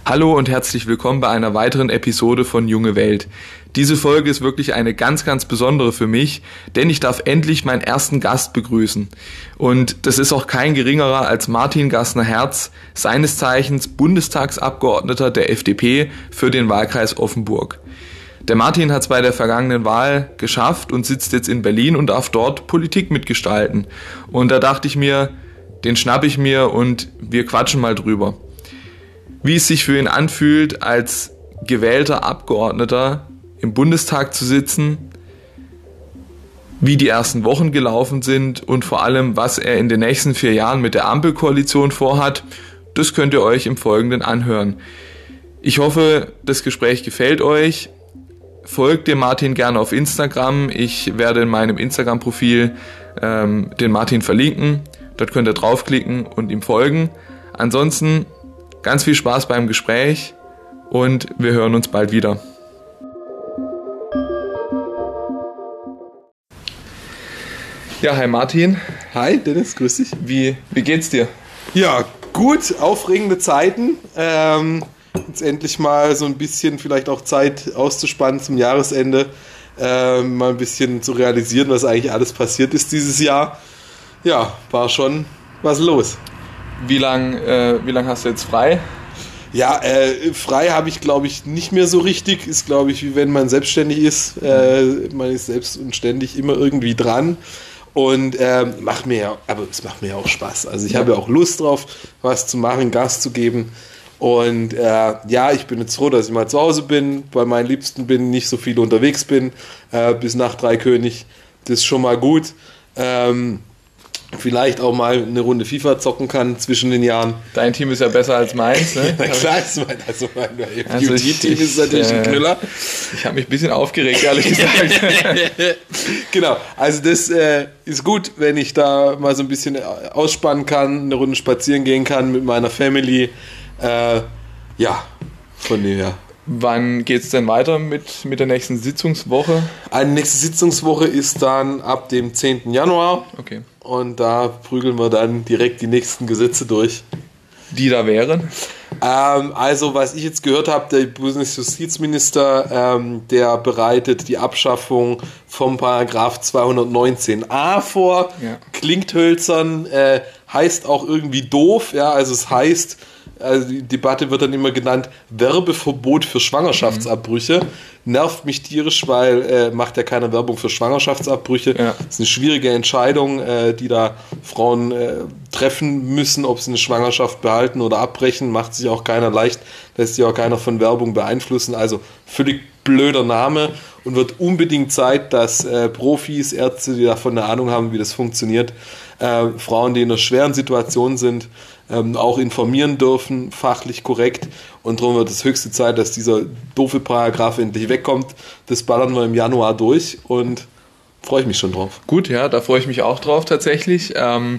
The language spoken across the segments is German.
Hallo und herzlich willkommen bei einer weiteren Episode von Junge Welt. Diese Folge ist wirklich eine ganz, ganz besondere für mich, denn ich darf endlich meinen ersten Gast begrüßen. Und das ist auch kein geringerer als Martin Gassner-Herz, seines Zeichens Bundestagsabgeordneter der FDP für den Wahlkreis Offenburg. Der Martin hat es bei der vergangenen Wahl geschafft und sitzt jetzt in Berlin und darf dort Politik mitgestalten. Und da dachte ich mir, den schnapp ich mir und wir quatschen mal drüber. Wie es sich für ihn anfühlt, als gewählter Abgeordneter im Bundestag zu sitzen, wie die ersten Wochen gelaufen sind und vor allem, was er in den nächsten 4 Jahren mit der Ampelkoalition vorhat, das könnt ihr euch im Folgenden anhören. Ich hoffe, das Gespräch gefällt euch. Folgt dem Martin gerne auf Instagram. Ich werde in meinem Instagram-Profil den Martin verlinken. Dort könnt ihr draufklicken und ihm folgen. Ansonsten ganz viel Spaß beim Gespräch und wir hören uns bald wieder. Ja, hi Martin. Hi Dennis, grüß dich. Wie geht's dir? Ja, gut, aufregende Zeiten. Jetzt endlich mal so ein bisschen vielleicht auch Zeit auszuspannen zum Jahresende. Mal ein bisschen zu realisieren, was eigentlich alles passiert ist dieses Jahr. Ja, war schon was los. Wie lang hast du jetzt frei? Ja, frei habe ich, glaube ich, nicht mehr so richtig. Ist, glaube ich, wie wenn man selbstständig ist. Man ist selbst und ständig immer irgendwie dran. Und es macht mir ja auch Spaß. Also ich habe ja auch Lust drauf, was zu machen, Gas zu geben. Und ich bin jetzt froh, dass ich mal zu Hause bin, bei meinen Liebsten bin, nicht so viel unterwegs bin, bis nach Dreikönig. Das ist schon mal gut. Vielleicht auch mal eine Runde FIFA zocken kann zwischen den Jahren. Dein Team ist ja besser als meins, ne? Na klar, mein Team ist natürlich ein Knüller. Ich habe mich ein bisschen aufgeregt, ehrlich gesagt. Genau, also das ist gut, wenn ich da mal so ein bisschen ausspannen kann, eine Runde spazieren gehen kann mit meiner Family. Von dem her. Wann geht's denn weiter mit der nächsten Sitzungswoche? Eine nächste Sitzungswoche ist dann ab dem 10. Januar. Okay. Und da prügeln wir dann direkt die nächsten Gesetze durch. Die da wären? Also, was ich jetzt gehört habe, der Bundesjustizminister, der bereitet die Abschaffung vom Paragraph 219a vor. Ja. Klingt hölzern, heißt auch irgendwie doof. Ja, also es heißt, die Debatte wird dann immer genannt, Werbeverbot für Schwangerschaftsabbrüche. Nervt mich tierisch, weil macht ja keiner Werbung für Schwangerschaftsabbrüche. Ja. Das ist eine schwierige Entscheidung, die da Frauen treffen müssen, ob sie eine Schwangerschaft behalten oder abbrechen. Macht sich auch keiner leicht, lässt sich auch keiner von Werbung beeinflussen. Also völlig blöder Name und wird unbedingt Zeit, dass Profis, Ärzte, die davon eine Ahnung haben, wie das funktioniert, Frauen, die in einer schweren Situation sind, auch informieren dürfen, fachlich korrekt. Und darum wird es höchste Zeit, dass dieser doofe Paragraph endlich wegkommt. Das ballern wir im Januar durch und freue ich mich schon drauf. Gut, ja, da freue ich mich auch drauf tatsächlich.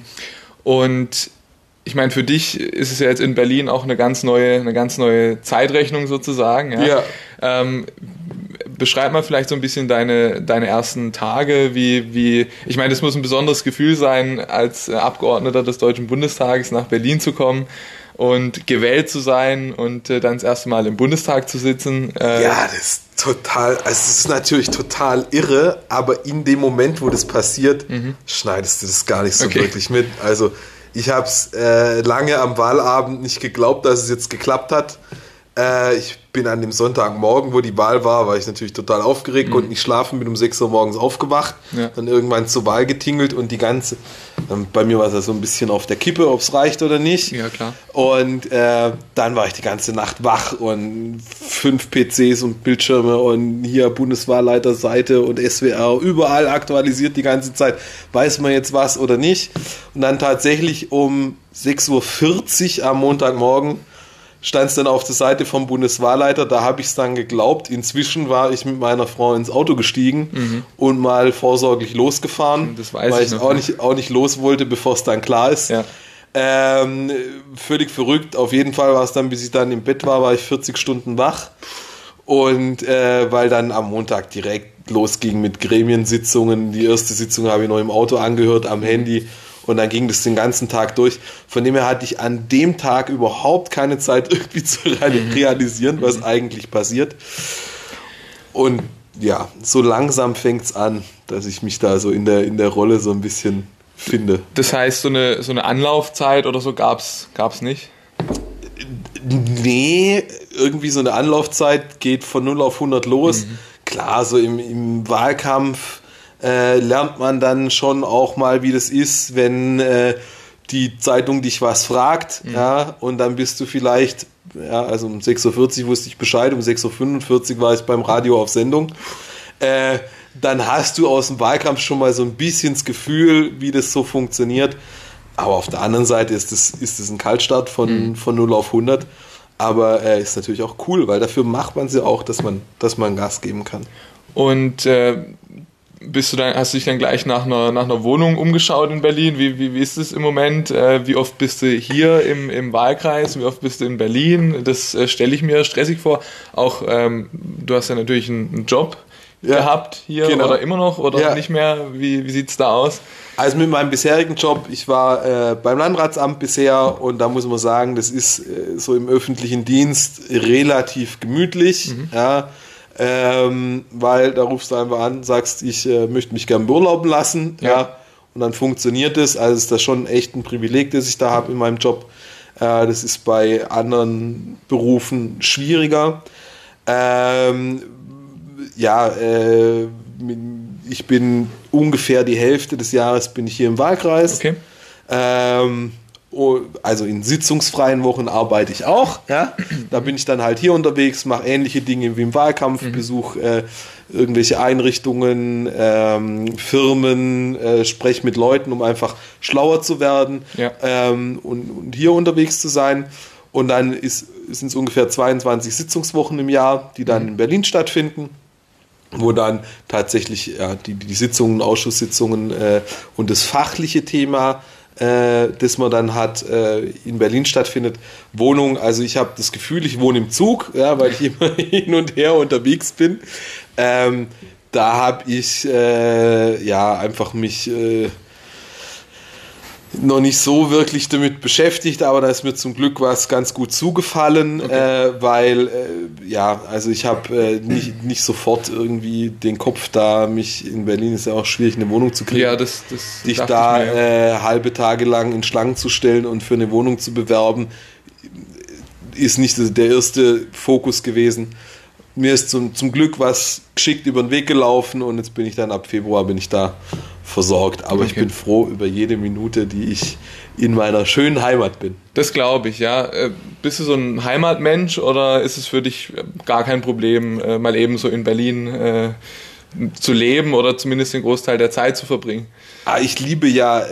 Und ich meine, für dich ist es ja jetzt in Berlin auch eine ganz neue Zeitrechnung sozusagen. Ja. Beschreib mal vielleicht so ein bisschen deine ersten Tage, ich meine, das muss ein besonderes Gefühl sein, als Abgeordneter des Deutschen Bundestages nach Berlin zu kommen und gewählt zu sein und dann das erste Mal im Bundestag zu sitzen. Ja, das ist natürlich total irre, aber in dem Moment, wo das passiert, schneidest du das gar nicht so wirklich mit. Also ich habe es lange am Wahlabend nicht geglaubt, dass es jetzt geklappt hat. Ich bin an dem Sonntagmorgen, wo die Wahl war ich natürlich total aufgeregt, konnte nicht schlafen, bin um 6 Uhr morgens aufgewacht, dann irgendwann zur Wahl getingelt und bei mir war es ja so ein bisschen auf der Kippe, ob es reicht oder nicht. Ja, klar. Und dann war ich die ganze Nacht wach und 5 PCs und Bildschirme und hier Bundeswahlleiterseite und SWR, überall aktualisiert die ganze Zeit, weiß man jetzt was oder nicht. Und dann tatsächlich um 6:40 Uhr am Montagmorgen stand es dann auf der Seite vom Bundeswahlleiter, da habe ich es dann geglaubt. Inzwischen war ich mit meiner Frau ins Auto gestiegen und mal vorsorglich losgefahren, weil ich auch nicht los wollte, bevor es dann klar ist. Ja. Völlig verrückt. Auf jeden Fall war es dann, bis ich dann im Bett war ich 40 Stunden wach. Und weil dann am Montag direkt losging mit Gremiensitzungen. Die erste Sitzung habe ich noch im Auto angehört, am Handy. und dann ging das den ganzen Tag durch. Von dem her hatte ich an dem Tag überhaupt keine Zeit, irgendwie zu realisieren, was eigentlich passiert. Und ja, so langsam fängt es an, dass ich mich da so in der Rolle so ein bisschen finde. Das heißt, so eine Anlaufzeit oder so gab's nicht? Nee, irgendwie so eine Anlaufzeit geht von 0 auf 100 los. Klar, so im Wahlkampf lernt man dann schon auch mal, wie das ist, wenn die Zeitung dich was fragt, ja, und dann bist du vielleicht, ja, also um 6.40 Uhr wusste ich Bescheid, um 6.45 Uhr war ich beim Radio auf Sendung. Dann hast du aus dem Wahlkampf schon mal so ein bisschen das Gefühl, wie das so funktioniert. Aber auf der anderen Seite ist das ein Kaltstart von 0 auf 100. Aber ist natürlich auch cool, weil dafür macht man es ja auch, dass man Gas geben kann. Und hast du dich dann gleich nach einer Wohnung umgeschaut in Berlin? Wie ist es im Moment? Wie oft bist du hier im Wahlkreis? Wie oft bist du in Berlin? Das stelle ich mir stressig vor. Auch du hast ja natürlich einen Job gehabt hier, genau. Oder immer noch oder nicht mehr? Wie sieht es da aus? Also mit meinem bisherigen Job, ich war beim Landratsamt bisher und da muss man sagen, das ist so im öffentlichen Dienst relativ gemütlich, ja, weil da rufst du einfach an, sagst, ich möchte mich gerne beurlauben lassen, ja, und dann funktioniert das. Also ist das schon echt ein Privileg, das ich da habe in meinem Job. Das ist bei anderen Berufen schwieriger. Ich bin ungefähr die Hälfte des Jahres bin ich hier im Wahlkreis. Okay. Also in sitzungsfreien Wochen arbeite ich auch. Ja? Da bin ich dann halt hier unterwegs, mache ähnliche Dinge wie im Wahlkampf, besuche irgendwelche Einrichtungen, Firmen, spreche mit Leuten, um einfach schlauer zu werden, und hier unterwegs zu sein. Und dann sind es ungefähr 22 Sitzungswochen im Jahr, die dann in Berlin stattfinden, wo dann tatsächlich die Sitzungen, Ausschusssitzungen und das fachliche Thema, das man dann hat, in Berlin stattfindet. Wohnung, also ich habe das Gefühl, ich wohne im Zug, ja, weil ich immer hin und her unterwegs bin. Da habe ich einfach mich noch nicht so wirklich damit beschäftigt, aber da ist mir zum Glück was ganz gut zugefallen, weil also ich habe nicht sofort irgendwie den Kopf da, in Berlin ist ja auch schwierig, eine Wohnung zu kriegen, dich da halbe Tage lang in Schlangen zu stellen und für eine Wohnung zu bewerben, ist nicht der erste Fokus gewesen. Mir ist zum Glück was geschickt über den Weg gelaufen und jetzt bin ich dann ab Februar da versorgt. Aber ich bin froh über jede Minute, die ich in meiner schönen Heimat bin. Das glaube ich, ja. Bist du so ein Heimatmensch oder ist es für dich gar kein Problem, mal eben so in Berlin zu leben oder zumindest den Großteil der Zeit zu verbringen? Ich liebe ja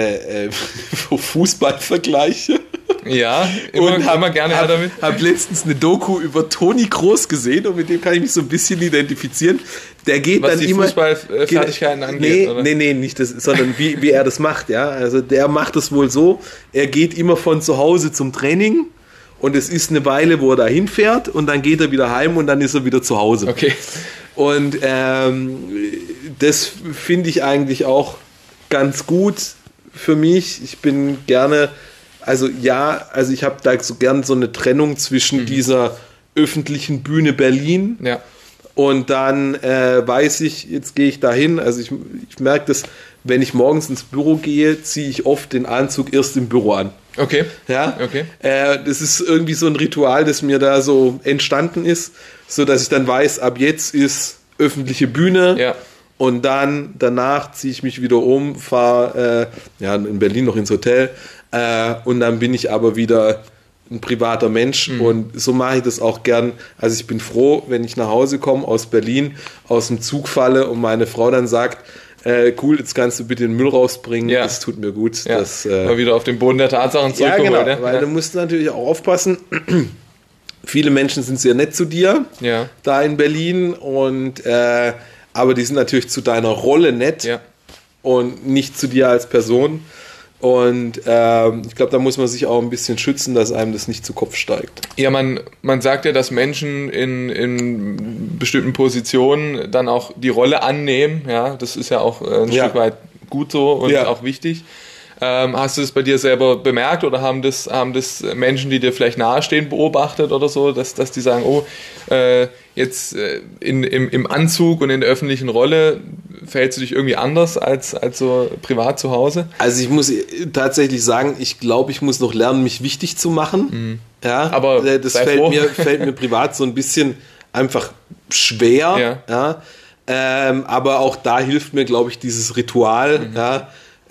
Fußballvergleiche. Ja, immer gerne damit. Ich habe letztens eine Doku über Toni Kroos gesehen und mit dem kann ich mich so ein bisschen identifizieren. Der geht was dann die immer Fußballfertigkeiten angeht, oder? Nee, nicht das, sondern wie er das macht, ja. Also der macht das wohl so, er geht immer von zu Hause zum Training und es ist eine Weile, wo er da hinfährt und dann geht er wieder heim und dann ist er wieder zu Hause. Okay. Und das finde ich eigentlich auch ganz gut für mich. Ich bin gerne, ich habe da so gern so eine Trennung zwischen dieser öffentlichen Bühne Berlin und dann weiß ich, jetzt gehe ich da hin. Also ich merke das, wenn ich morgens ins Büro gehe, ziehe ich oft den Anzug erst im Büro an. Okay. Ja? Okay. Das ist irgendwie so ein Ritual, das mir da so entstanden ist, so dass ich dann weiß, ab jetzt ist öffentliche Bühne. Ja. Und dann danach ziehe ich mich wieder um, fahre in Berlin noch ins Hotel und dann bin ich aber wieder ein privater Mensch und so mache ich das auch gern. Also ich bin froh, wenn ich nach Hause komme aus Berlin, aus dem Zug falle und meine Frau dann sagt, cool, jetzt kannst du bitte den Müll rausbringen, das tut mir gut. Ja. Mal wieder auf den Boden der Tatsachen zurückkommen. Ja, genau, weil du musst natürlich auch aufpassen. Viele Menschen sind sehr nett zu dir da in Berlin und aber die sind natürlich zu deiner Rolle nett und nicht zu dir als Person. Und ich glaube, da muss man sich auch ein bisschen schützen, dass einem das nicht zu Kopf steigt. Ja, man sagt ja, dass Menschen in bestimmten Positionen dann auch die Rolle annehmen. Ja, das ist ja auch ein Stück weit gut so und auch wichtig. Hast du das bei dir selber bemerkt oder haben das Menschen, die dir vielleicht nahestehen, beobachtet oder so, dass die sagen, jetzt im Anzug und in der öffentlichen Rolle verhältst du dich irgendwie anders als so privat zu Hause? Also ich muss tatsächlich sagen, ich glaube, ich muss noch lernen, mich wichtig zu machen. Mhm. Ja, aber das fällt mir privat so ein bisschen einfach schwer. Ja. Aber auch da hilft mir, glaube ich, dieses Ritual. Mhm. Ja.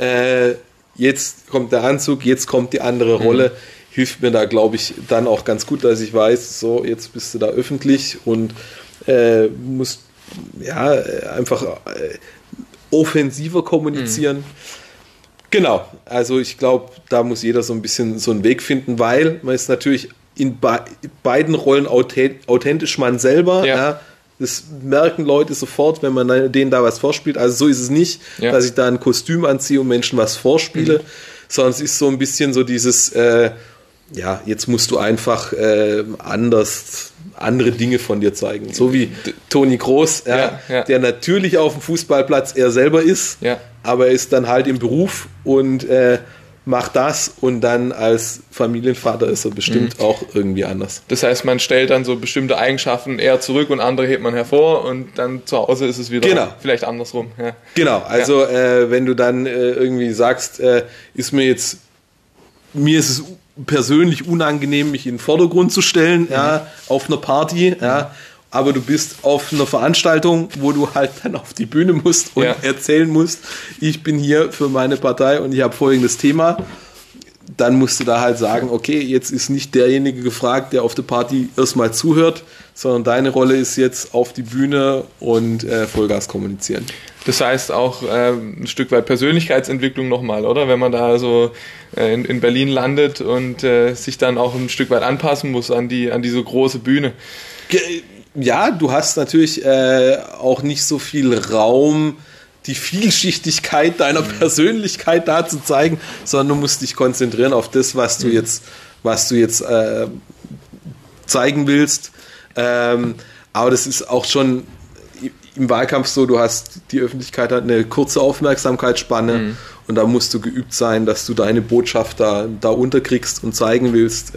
Jetzt kommt der Anzug, jetzt kommt die andere Rolle. Hilft mir da, glaube ich, dann auch ganz gut, dass ich weiß, so, jetzt bist du da öffentlich und musst einfach offensiver kommunizieren. Genau, also ich glaube, da muss jeder so ein bisschen so einen Weg finden, weil man ist natürlich in beiden Rollen authentisch man selber. Ja. Das merken Leute sofort, wenn man denen da was vorspielt. Also so ist es nicht, dass ich da ein Kostüm anziehe und Menschen was vorspiele, sondern es ist so ein bisschen so dieses, jetzt musst du einfach andere Dinge von dir zeigen. So wie Toni Kroos, der natürlich auf dem Fußballplatz er selber ist, aber er ist dann halt im Beruf und macht das und dann als Familienvater ist er bestimmt auch irgendwie anders. Das heißt, man stellt dann so bestimmte Eigenschaften eher zurück und andere hebt man hervor und dann zu Hause ist es wieder vielleicht andersrum. Ja. Genau, also wenn du dann irgendwie sagst, mir ist es persönlich unangenehm, mich in den Vordergrund zu stellen, auf einer Party, aber du bist auf einer Veranstaltung, wo du halt dann auf die Bühne musst und erzählen musst, ich bin hier für meine Partei und ich habe folgendes Thema, dann musst du da halt sagen, okay, jetzt ist nicht derjenige gefragt, der auf der Party erstmal zuhört, sondern deine Rolle ist jetzt auf die Bühne und Vollgas kommunizieren. Das heißt auch ein Stück weit Persönlichkeitsentwicklung nochmal, oder? Wenn man da so in Berlin landet und sich dann auch ein Stück weit anpassen muss an diese große Bühne. Ja, du hast natürlich auch nicht so viel Raum, die Vielschichtigkeit deiner Persönlichkeit da zu zeigen, sondern du musst dich konzentrieren auf das, was du jetzt zeigen willst. Aber das ist auch schon im Wahlkampf so, die Öffentlichkeit hat eine kurze Aufmerksamkeitsspanne und da musst du geübt sein, dass du deine Botschaft da unterkriegst und zeigen willst,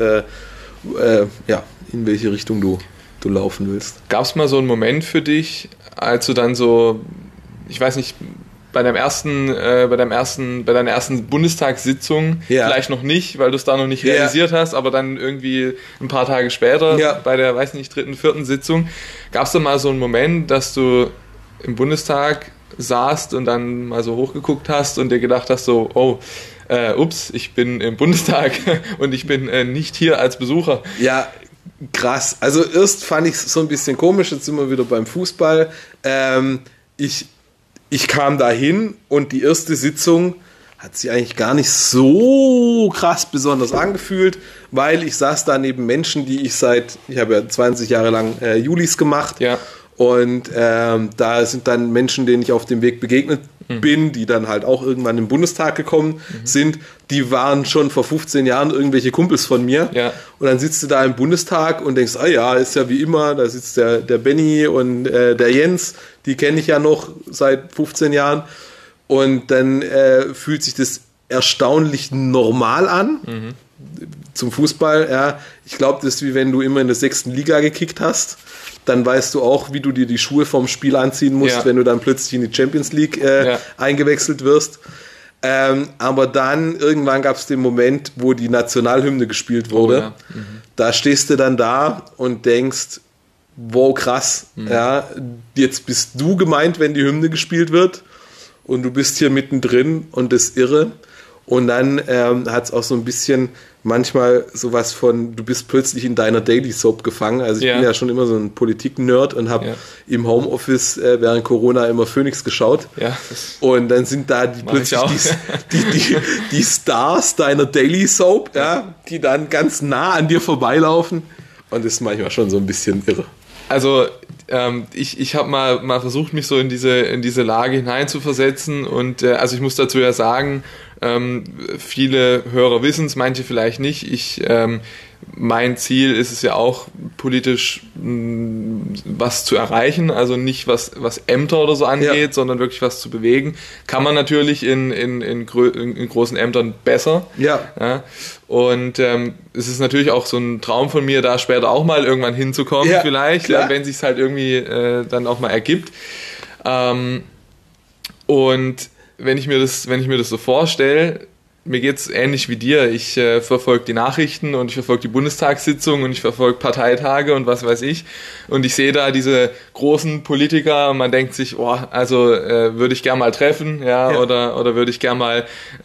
in welche Richtung du laufen willst. Gab es mal so einen Moment für dich, als du dann so, ich weiß nicht, bei deiner ersten Bundestagssitzung, vielleicht noch nicht, weil du es da noch nicht realisiert hast, aber dann irgendwie ein paar Tage später bei der, weiß nicht, 3., 4. Sitzung, gab es da mal so einen Moment, dass du im Bundestag saßt und dann mal so hochgeguckt hast und dir gedacht hast so, ich bin im Bundestag und ich bin nicht hier als Besucher. Ja, krass. Also erst fand ich es so ein bisschen komisch, jetzt sind wir wieder beim Fußball. Ich kam da hin und die erste Sitzung hat sich eigentlich gar nicht so krass besonders angefühlt, weil ich saß da neben Menschen, ich habe ja 20 Jahre lang Julis gemacht und da sind dann Menschen, denen ich auf dem Weg begegnet bin, die dann halt auch irgendwann im Bundestag gekommen sind, die waren schon vor 15 Jahren irgendwelche Kumpels von mir und dann sitzt du da im Bundestag und denkst, ist ja wie immer, da sitzt der Benny und der Jens, die kenne ich ja noch seit 15 Jahren und dann fühlt sich das erstaunlich normal an zum Fußball. Ich glaube, das ist wie wenn du immer in der 6. Liga gekickt hast, dann weißt du auch, wie du dir die Schuhe vom Spiel anziehen musst, wenn du dann plötzlich in die Champions League eingewechselt wirst. Aber dann, irgendwann gab es den Moment, wo die Nationalhymne gespielt wurde. Da stehst du dann da und denkst, wow, krass, jetzt bist du gemeint, wenn die Hymne gespielt wird und du bist hier mittendrin und das ist irre. Und dann hat es auch so ein bisschen manchmal sowas von, du bist plötzlich in deiner Daily Soap gefangen. Also ich bin ja schon immer so ein Politik-Nerd und habe im Homeoffice während Corona immer Phoenix geschaut. Ja, und dann sind da plötzlich die Stars deiner Daily Soap, die dann ganz nah an dir vorbeilaufen. Und das ist manchmal schon so ein bisschen irre. Also ich habe mal versucht, mich so in diese Lage hineinzuversetzen und also ich muss dazu ja sagen, Viele Hörer wissen es, manche vielleicht nicht. Mein Ziel ist es ja auch, politisch was zu erreichen, also nicht was Ämter oder so angeht, sondern wirklich was zu bewegen. Kann man natürlich in großen Ämtern besser. Ja. Und es ist natürlich auch so ein Traum von mir, da später auch mal irgendwann hinzukommen, vielleicht, wenn sich es halt irgendwie dann auch mal ergibt. Und wenn ich mir das so vorstelle, mir geht's ähnlich wie dir. Ich verfolge die Nachrichten und ich verfolge die Bundestagssitzungen und ich verfolge Parteitage und was weiß ich. Und ich sehe da diese großen Politiker und man denkt sich, würde ich gern mal treffen, oder würde ich gern mal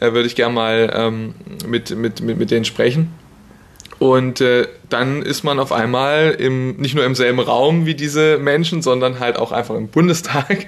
mit denen sprechen. Und dann ist man auf einmal nicht nur im selben Raum wie diese Menschen, sondern halt auch einfach im Bundestag.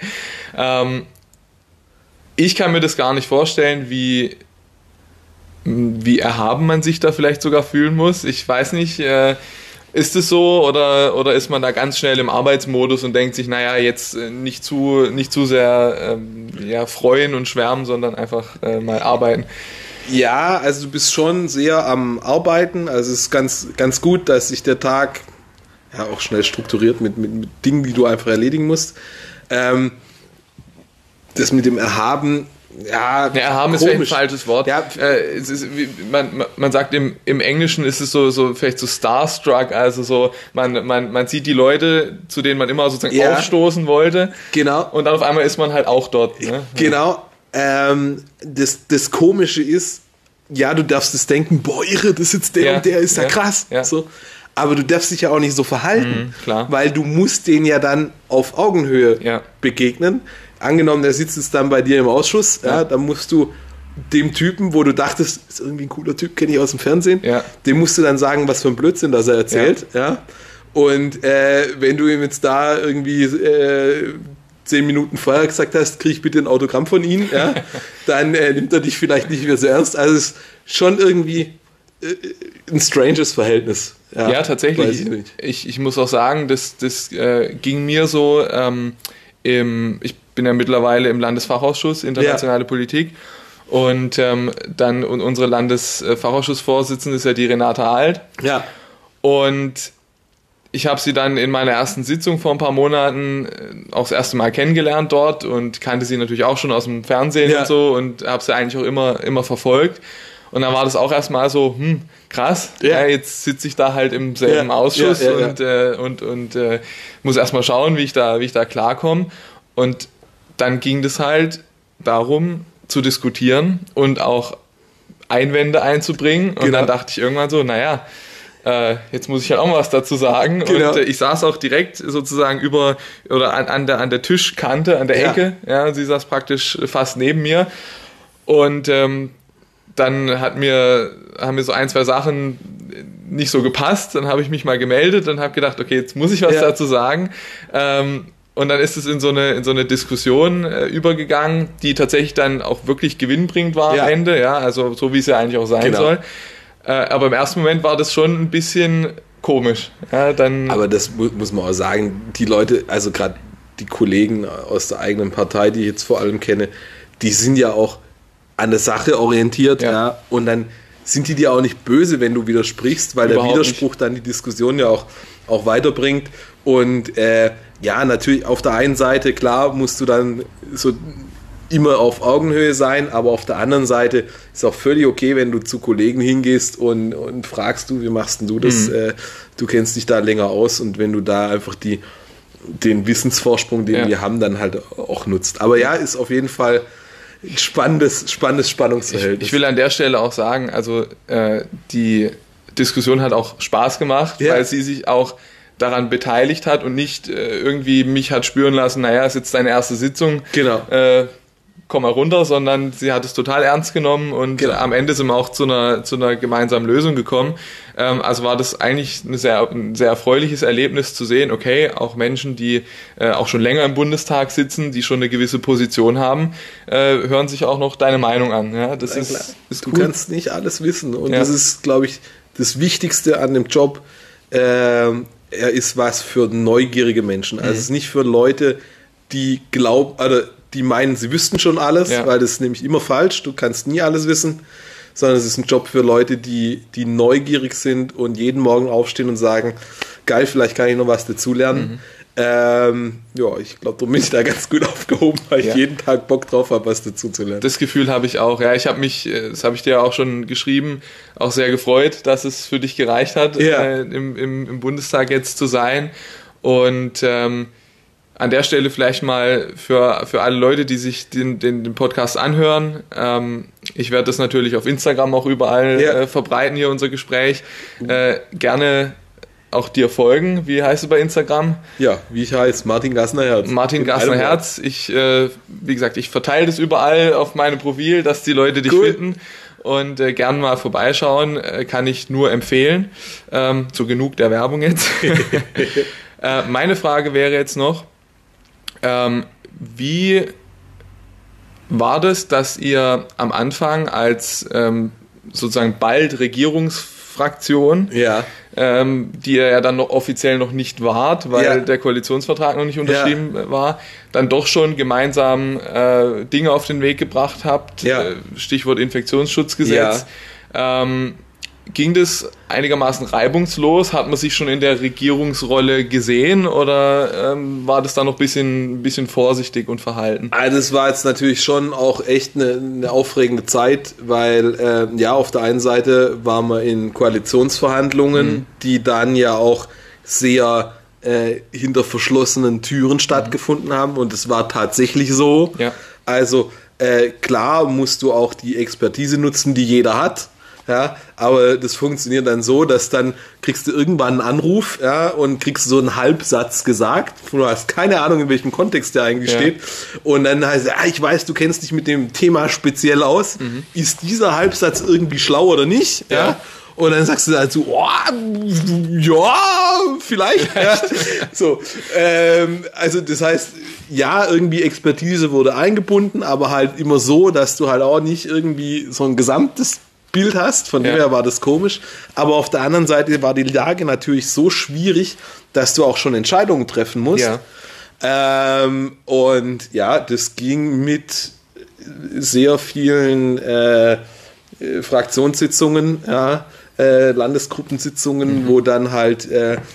Ich kann mir das gar nicht vorstellen, wie erhaben man sich da vielleicht sogar fühlen muss. Ich weiß nicht, ist es so oder ist man da ganz schnell im Arbeitsmodus und denkt sich, naja, jetzt nicht zu sehr freuen und schwärmen, sondern einfach mal arbeiten. Ja, also du bist schon sehr am Arbeiten. Also es ist ganz, ganz gut, dass sich der Tag auch schnell strukturiert mit Dingen, die du einfach erledigen musst. Das mit dem Erhaben, erhaben ist vielleicht ein falsches Wort. Ja. Man sagt im Englischen ist es so vielleicht so starstruck, also so man sieht die Leute, zu denen man immer sozusagen aufstoßen wollte. Genau. Und dann auf einmal ist man halt auch dort. Ne? Genau. Das Komische ist, du darfst es denken, boah, irre, das ist jetzt der und der ist ja krass. Ja. So. Aber du darfst dich ja auch nicht so verhalten, klar. Weil du musst den ja dann auf Augenhöhe begegnen. Angenommen, der sitzt jetzt dann bei dir im Ausschuss, dann musst du dem Typen, wo du dachtest, ist irgendwie ein cooler Typ, kenne ich aus dem Fernsehen, dem musst du dann sagen, was für ein Blödsinn das er erzählt. Ja. Und wenn du ihm jetzt da irgendwie 10 Minuten vorher gesagt hast, krieg ich bitte ein Autogramm von ihm, dann nimmt er dich vielleicht nicht mehr so ernst. Also es ist schon irgendwie ein stranges Verhältnis. Ja, tatsächlich. Ich muss auch sagen, das ging mir so, ich bin ja mittlerweile im Landesfachausschuss Internationale Politik und dann unsere Landesfachausschussvorsitzende ist ja die Renate Alt. Ja. Und ich habe sie dann in meiner ersten Sitzung vor ein paar Monaten auch das erste Mal kennengelernt dort und kannte sie natürlich auch schon aus dem Fernsehen und so und habe sie eigentlich auch immer verfolgt. Und dann war das auch erstmal so, krass, jetzt sitze ich da halt im selben Ausschuss und muss erstmal schauen, wie ich da klarkomme. Und dann ging das halt darum, zu diskutieren und auch Einwände einzubringen. Und dann dachte ich irgendwann so, jetzt muss ich halt auch mal was dazu sagen. Genau. Und ich saß auch direkt sozusagen an der Tischkante, an der Ecke. Ja, sie saß praktisch fast neben mir. Und dann haben mir so 1, 2 Sachen nicht so gepasst. Dann habe ich mich mal gemeldet und habe gedacht, okay, jetzt muss ich was dazu sagen. Und dann ist es in so eine Diskussion übergegangen, die tatsächlich dann auch wirklich gewinnbringend war am Ende. Ja, also so wie es ja eigentlich auch sein soll. Aber im ersten Moment war das schon ein bisschen komisch. Ja, aber das muss man auch sagen, die Leute, also gerade die Kollegen aus der eigenen Partei, die ich jetzt vor allem kenne, die sind ja auch an der Sache orientiert, und dann sind die dir auch nicht böse, wenn du widersprichst, weil überhaupt der Widerspruch nicht. Dann die Diskussion ja auch weiterbringt. Und natürlich auf der einen Seite, klar, musst du dann so immer auf Augenhöhe sein, aber auf der anderen Seite ist auch völlig okay, wenn du zu Kollegen hingehst und fragst du, wie machst denn du das? Du kennst dich da länger aus und wenn du da einfach den Wissensvorsprung, den wir haben, dann halt auch nutzt. Aber ist auf jeden Fall ein spannendes Spannungsverhältnis. Ich will an der Stelle auch sagen, also die Diskussion hat auch Spaß gemacht, weil sie sich auch daran beteiligt hat und nicht irgendwie mich hat spüren lassen, ist jetzt deine erste Sitzung, komm mal runter, sondern sie hat es total ernst genommen und am Ende sind wir auch zu einer gemeinsamen Lösung gekommen. Also war das eigentlich ein sehr erfreuliches Erlebnis zu sehen, okay, auch Menschen, die auch schon länger im Bundestag sitzen, die schon eine gewisse Position haben, hören sich auch noch deine Meinung an. Ja, das ist du gut. Kannst nicht alles wissen und das ist, glaube ich, das Wichtigste an dem Job. Er ist was für neugierige Menschen. Also es ist nicht für Leute, die glauben, oder die meinen, sie wüssten schon alles, weil das ist nämlich immer falsch. Du kannst nie alles wissen, sondern es ist ein Job für Leute, die neugierig sind und jeden Morgen aufstehen und sagen, geil, vielleicht kann ich noch was dazulernen. Ja, ich glaube, darum bin ich da ganz gut aufgehoben, weil ich jeden Tag Bock drauf habe, was dazu zu lernen. Das Gefühl habe ich auch. Ja, ich habe mich, das habe ich dir auch schon geschrieben, auch sehr gefreut, dass es für dich gereicht hat, im Bundestag jetzt zu sein. Und an der Stelle vielleicht mal für alle Leute, die sich den Podcast anhören. Ich werde das natürlich auf Instagram auch überall verbreiten, hier unser Gespräch. Gerne auch dir folgen. Wie heißt du bei Instagram? Ja, wie ich heiße, Martin Gassner-Herz. Martin Gassner-Herz. Wie gesagt, ich verteile das überall auf meinem Profil, dass die Leute dich finden und gern mal vorbeischauen. Kann ich nur empfehlen. So genug der Werbung jetzt. Meine Frage wäre jetzt noch, wie war das, dass ihr am Anfang als sozusagen bald Regierungsfraktion, die ihr ja dann noch offiziell noch nicht wart, weil der Koalitionsvertrag noch nicht unterschrieben war, dann doch schon gemeinsam Dinge auf den Weg gebracht habt, Stichwort Infektionsschutzgesetz. Ging das einigermaßen reibungslos? Hat man sich schon in der Regierungsrolle gesehen oder war das da noch ein bisschen vorsichtig und verhalten? Also das war jetzt natürlich schon auch echt eine aufregende Zeit, weil auf der einen Seite waren wir in Koalitionsverhandlungen, die dann ja auch sehr hinter verschlossenen Türen stattgefunden haben und es war tatsächlich so. Ja. Also klar musst du auch die Expertise nutzen, die jeder hat. Ja, aber das funktioniert dann so, dass dann kriegst du irgendwann einen Anruf und kriegst so einen Halbsatz gesagt. Du hast keine Ahnung, in welchem Kontext der eigentlich steht. Und dann heißt es, ich weiß, du kennst dich mit dem Thema speziell aus. Ist dieser Halbsatz irgendwie schlau oder nicht? Ja. Und dann sagst du dazu, vielleicht. So, also das heißt, irgendwie Expertise wurde eingebunden, aber halt immer so, dass du halt auch nicht irgendwie so ein gesamtes Bild hast, von dem her war das komisch, aber auf der anderen Seite war die Lage natürlich so schwierig, dass du auch schon Entscheidungen treffen musst. Und das ging mit sehr vielen Fraktionssitzungen, Landesgruppensitzungen, wo dann halt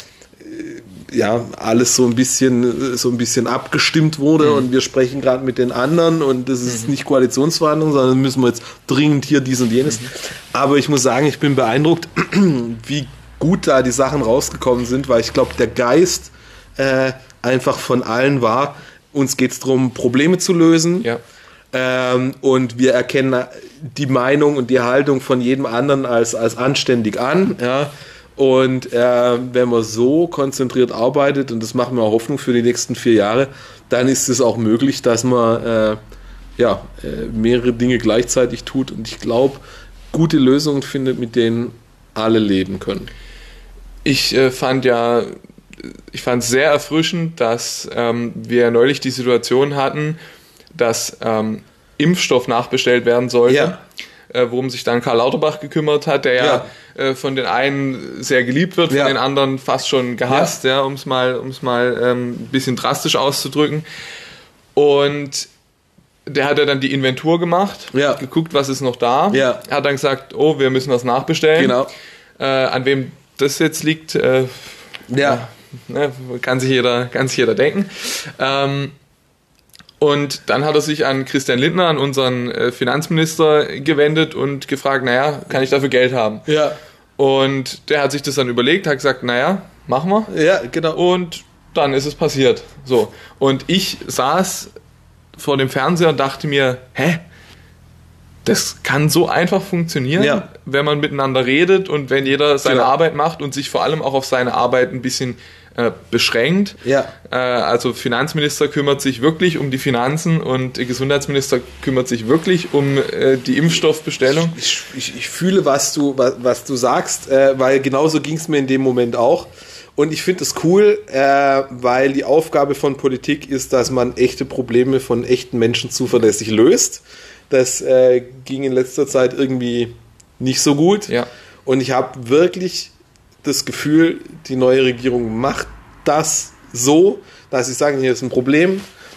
alles so ein bisschen abgestimmt wurde und wir sprechen gerade mit den anderen und das ist nicht Koalitionsverhandlungen, sondern müssen wir jetzt dringend hier dies und jenes. Aber ich muss sagen, ich bin beeindruckt, wie gut da die Sachen rausgekommen sind, weil ich glaube, der Geist einfach von allen war, uns geht es darum, Probleme zu lösen. Und wir erkennen die Meinung und die Haltung von jedem anderen als anständig an. Und wenn man so konzentriert arbeitet, und das macht mir auch Hoffnung für die nächsten 4 Jahre, dann ist es auch möglich, dass man mehrere Dinge gleichzeitig tut und ich glaube, gute Lösungen findet, mit denen alle leben können. Ich fand es sehr erfrischend, dass wir neulich die Situation hatten, dass Impfstoff nachbestellt werden sollte. Worum sich dann Karl Lauterbach gekümmert hat, der von den einen sehr geliebt wird, von den anderen fast schon gehasst, um es mal ein bisschen drastisch auszudrücken. Und der hat ja dann die Inventur gemacht, geguckt, was ist noch da, hat dann gesagt, wir müssen das nachbestellen. Genau. An wem das jetzt liegt, kann sich jeder denken. Und dann hat er sich an Christian Lindner, an unseren Finanzminister, gewendet und gefragt, kann ich dafür Geld haben? Ja. Und der hat sich das dann überlegt, hat gesagt, machen wir. Ja, genau. Und dann ist es passiert. So. Und ich saß vor dem Fernseher und dachte mir, das kann so einfach funktionieren, wenn man miteinander redet und wenn jeder seine Arbeit macht und sich vor allem auch auf seine Arbeit ein bisschen beschränkt. Also Finanzminister kümmert sich wirklich um die Finanzen und Gesundheitsminister kümmert sich wirklich um die Impfstoffbestellung. Ich fühle, was du sagst, weil genauso ging es mir in dem Moment auch. Und ich finde es cool, weil die Aufgabe von Politik ist, dass man echte Probleme von echten Menschen zuverlässig löst. Das ging in letzter Zeit irgendwie nicht so gut. Und ich habe wirklich das Gefühl, die neue Regierung macht das so, dass sie sagen, hier ist ein Problem,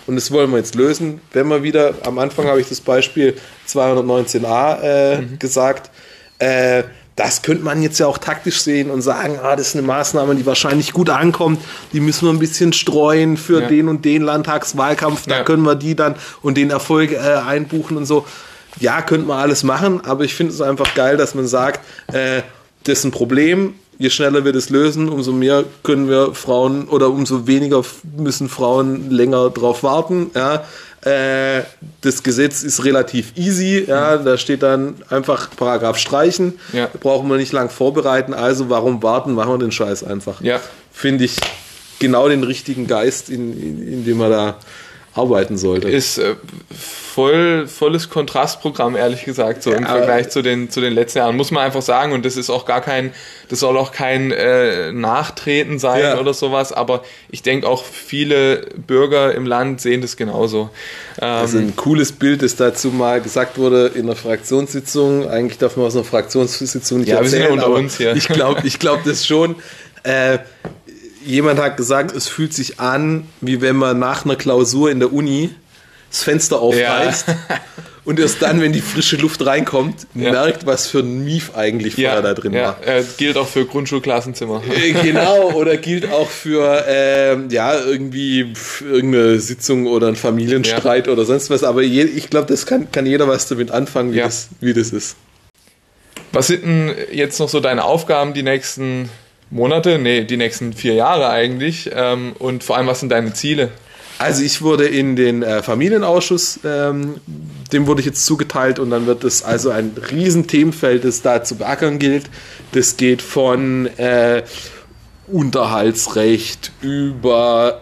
und das wollen wir jetzt lösen. Wenn wir wieder, am Anfang habe ich das Beispiel 219a gesagt, das könnte man jetzt ja auch taktisch sehen und sagen, das ist eine Maßnahme, die wahrscheinlich gut ankommt, die müssen wir ein bisschen streuen für den und den Landtagswahlkampf, da können wir die dann und den Erfolg einbuchen und so. Ja, könnte man alles machen, aber ich finde es einfach geil, dass man sagt, das ist ein Problem, je schneller wir das lösen, umso mehr können wir Frauen oder umso weniger müssen Frauen länger drauf warten, ja. Das Gesetz ist relativ easy, ja, da steht dann einfach Paragraph streichen, brauchen wir nicht lang vorbereiten, also warum warten, machen wir den Scheiß einfach. Ja. Finde ich genau den richtigen Geist, in dem man da arbeiten sollte. Ist volles Kontrastprogramm, ehrlich gesagt, so im Vergleich zu den letzten Jahren, muss man einfach sagen, und das ist auch das soll auch kein Nachtreten sein oder sowas, aber ich denke auch viele Bürger im Land sehen das genauso. Also ein cooles Bild, das dazu mal gesagt wurde in einer Fraktionssitzung, eigentlich darf man aus einer Fraktionssitzung nicht erzählen, wir sind ja unter uns hier. Ich glaube das schon. Jemand hat gesagt, es fühlt sich an, wie wenn man nach einer Klausur in der Uni das Fenster aufreißt und erst dann, wenn die frische Luft reinkommt, merkt, was für ein Mief eigentlich vorher da drin war. Gilt auch für Grundschulklassenzimmer. Genau, oder gilt auch für irgendwie irgendeine Sitzung oder ein Familienstreit oder sonst was. Aber ich glaube, das kann jeder was damit anfangen, wie das ist. Was sind denn jetzt noch so deine Aufgaben die nächsten Monate? Nee, die nächsten 4 Jahre eigentlich. Und vor allem, was sind deine Ziele? Also ich wurde in den Familienausschuss, dem wurde ich jetzt zugeteilt und dann wird es also ein riesen Themenfeld, das da zu beackern gilt. Das geht von Unterhaltsrecht über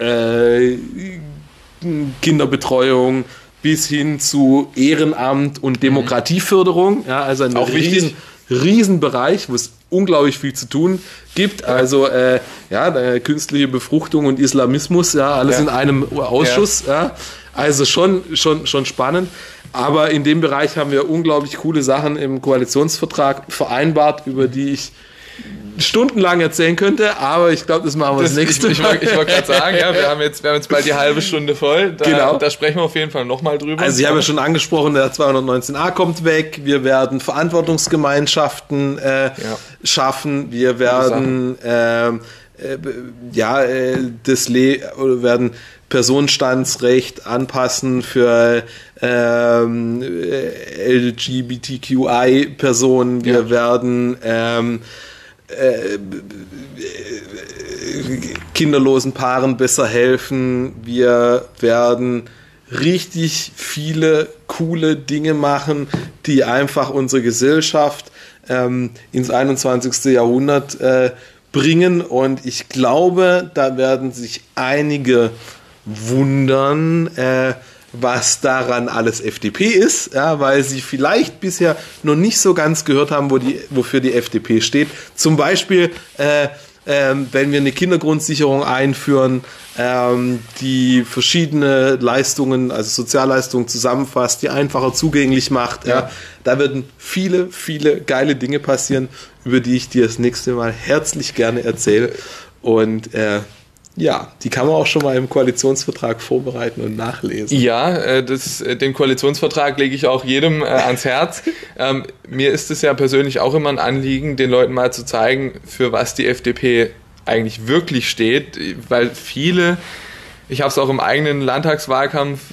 Kinderbetreuung bis hin zu Ehrenamt und Demokratieförderung. Ja, also ein Riesenbereich, wo es unglaublich viel zu tun gibt. Also künstliche Befruchtung und Islamismus, alles in einem Ausschuss. Ja. Also schon spannend. Aber in dem Bereich haben wir unglaublich coole Sachen im Koalitionsvertrag vereinbart, über die ich stundenlang erzählen könnte, aber ich glaube, das machen wir das nächste Mal. Ich wollte gerade sagen, wir haben jetzt bald die halbe Stunde voll. Da sprechen wir auf jeden Fall nochmal drüber. Also ich habe ja schon angesprochen, der 219a kommt weg. Wir werden Verantwortungsgemeinschaften schaffen. Wir werden werden Personenstandsrecht anpassen für LGBTQI-Personen. Wir werden kinderlosen Paaren besser helfen. Wir werden richtig viele coole Dinge machen, die einfach unsere Gesellschaft ins 21. Jahrhundert bringen. Und ich glaube, da werden sich einige wundern, was daran alles FDP ist, weil sie vielleicht bisher noch nicht so ganz gehört haben, wofür die FDP steht. Zum Beispiel, wenn wir eine Kindergrundsicherung einführen, die verschiedene Leistungen, also Sozialleistungen zusammenfasst, die einfacher zugänglich macht. Da werden viele, viele geile Dinge passieren, über die ich dir das nächste Mal herzlich gerne erzähle. Und die kann man auch schon mal im Koalitionsvertrag vorbereiten und nachlesen. Ja, den Koalitionsvertrag lege ich auch jedem ans Herz. Mir ist es ja persönlich auch immer ein Anliegen, den Leuten mal zu zeigen, für was die FDP eigentlich wirklich steht, weil viele, ich habe es auch im eigenen Landtagswahlkampf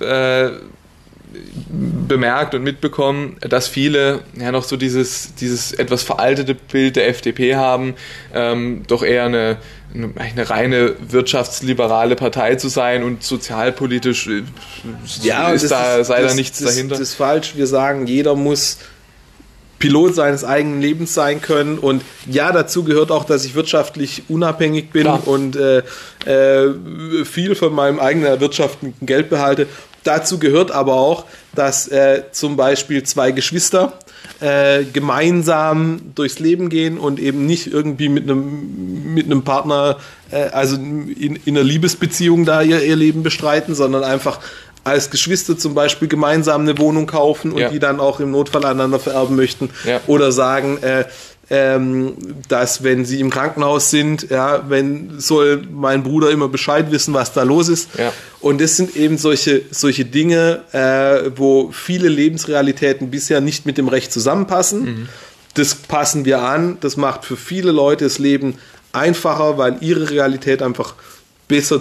bemerkt und mitbekommen, dass viele noch so dieses etwas veraltete Bild der FDP haben, doch eher eine reine wirtschaftsliberale Partei zu sein und sozialpolitisch sei da nichts dahinter. Das ist falsch. Wir sagen, jeder muss Pilot seines eigenen Lebens sein können und dazu gehört auch, dass ich wirtschaftlich unabhängig bin und viel von meinem eigenen erwirtschafteten Geld behalte. Dazu gehört aber auch, dass zum Beispiel 2 Geschwister gemeinsam durchs Leben gehen und eben nicht irgendwie mit einem Partner, also in einer Liebesbeziehung da ihr Leben bestreiten, sondern einfach als Geschwister zum Beispiel gemeinsam eine Wohnung kaufen und die dann auch im Notfall aneinander vererben möchten oder sagen, dass wenn sie im Krankenhaus sind, ja, soll mein Bruder immer Bescheid wissen, was da los ist. Ja. Und das sind eben solche Dinge, wo viele Lebensrealitäten bisher nicht mit dem Recht zusammenpassen. Mhm. Das passen wir an. Das macht für viele Leute das Leben einfacher, weil ihre Realität einfach besser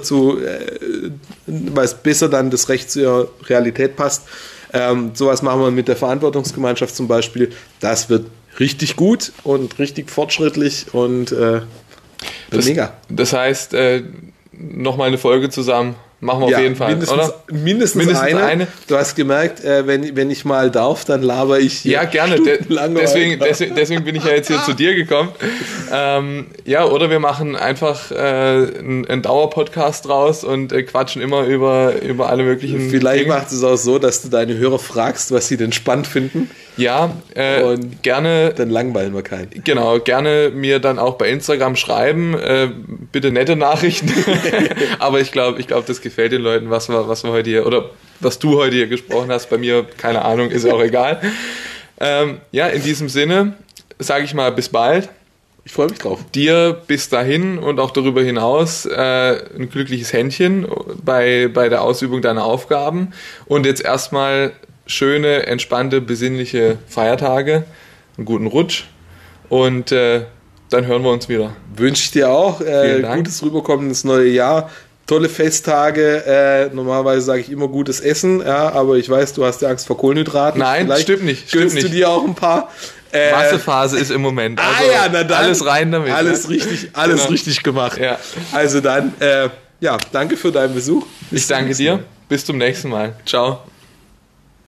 dann das Recht zu ihrer Realität passt. Sowas machen wir mit der Verantwortungsgemeinschaft zum Beispiel. Das wird richtig gut und richtig fortschrittlich und mega. Das heißt, nochmal eine Folge zusammen machen wir auf jeden Fall, mindestens eine. Du hast gemerkt, wenn ich mal darf, dann laber ich hier. Ja, gerne. Deswegen bin ich ja jetzt hier zu dir gekommen. Oder wir machen einfach einen Dauerpodcast draus und quatschen immer über alle möglichen Vielleicht Dinge. macht es auch so, dass du deine Hörer fragst, was sie denn spannend finden. Ja, und gerne. Dann langweilen wir keinen. Genau, gerne mir dann auch bei Instagram schreiben. Bitte nette Nachrichten. Aber ich glaube, das gefällt den Leuten, was wir heute hier, oder was du heute hier gesprochen hast. Bei mir, keine Ahnung, ist auch egal. In diesem Sinne sage ich mal bis bald. Ich freue mich drauf. Dir bis dahin und auch darüber hinaus ein glückliches Händchen bei der Ausübung deiner Aufgaben. Und jetzt erstmal schöne, entspannte, besinnliche Feiertage, einen guten Rutsch und dann hören wir uns wieder. Wünsche ich dir auch. Gutes Rüberkommen ins neue Jahr. Tolle Festtage. Normalerweise sage ich immer gutes Essen, ja, aber ich weiß, du hast ja Angst vor Kohlenhydraten. Nein, stimmt nicht. Gönnst du dir auch ein paar? Massephase ist im Moment. Also dann, alles rein damit. Alles richtig gemacht. Ja. Also dann, danke für deinen Besuch. Ich danke dir. Bis zum nächsten Mal. Ciao.